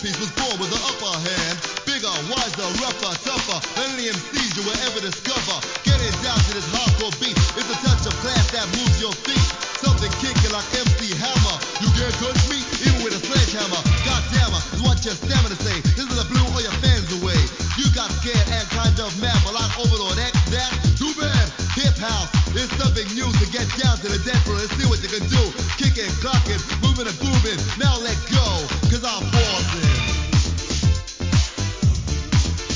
piece was born with the upper hand. Bigger, wiser, rougher, tougher than any MCs you will ever discover. Getting down to this hardcore beat is a touch of class that moves your feet. Something kicking like MC Hammer. You can't touch me even with a sledgehammer. Goddamn, is what your stamina say. This is a blew all your fans away. You got scared and kind of mad, but like Overlord X, that too bad. Hip house is something new, to get down to the dance floor and see what you can do. Kicking, clocking, moving and grooving. Now let go, cause I'm